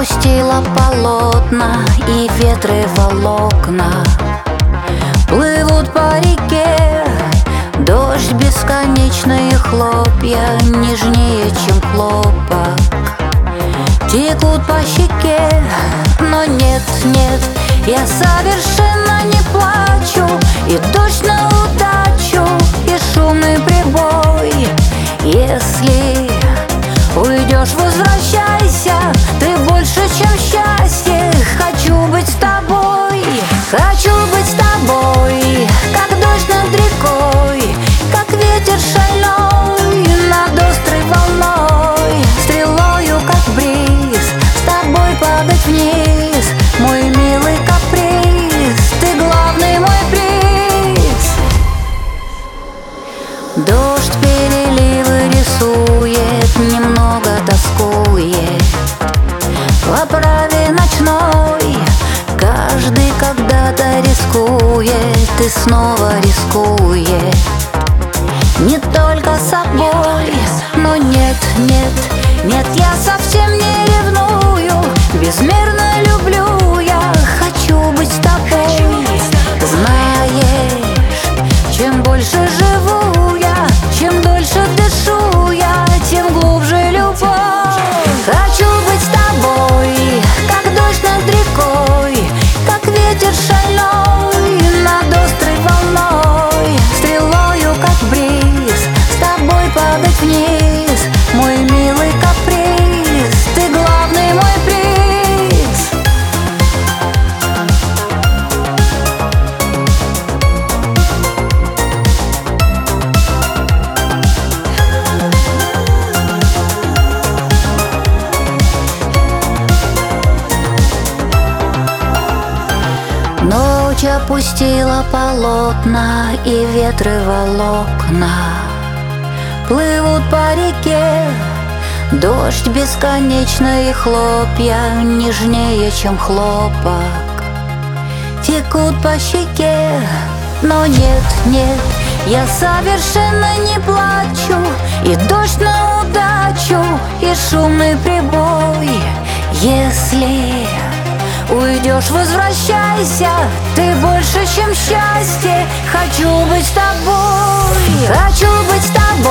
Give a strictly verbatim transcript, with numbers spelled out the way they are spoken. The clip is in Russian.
опустила полотна и ветры волокна. Плывут по реке, дождь, бесконечные хлопья, нежнее, чем хлопок, текут по щеке. Но нет, нет, я совершенно не плачу. И дождь на удачу, и шумный прибой. Если уйдешь, возвращайся, ты больше, чем счастье. Хочу быть с тобой, хочу быть с тобой, как дождь над рекой, как ветер шальной над острой волной, стрелою, как бриз, с тобой падать вниз, мой милый каприз, ты главный мой приз. Дождь переливы рисует, немного тоскует в оправе ночной. Каждый когда-то рискует и снова рискует, не только собой. Но нет, нет, нет, я совсем не ревную, безмерно люблю я, хочу быть с тобой. Знаешь, чем больше живу я, чем дольше дышу я, тем глубже любовь. Хочу быть с тобой, как дождь над рекой, как ветер шальной над острой волной, стрелою, как бриз, с тобой падать вниз, мой милый каприз, ты главный мой приз. Ночь опустила полотна и ветры волокна. Плывут по реке, дождь, бесконечные хлопья, нежнее, чем хлопок, текут по щеке. Но нет, нет, я совершенно не плачу. И дождь на удачу, и шумный прибой. Если уйдешь, возвращайся, ты больше, чем счастье. Хочу быть с тобой, хочу быть с тобой.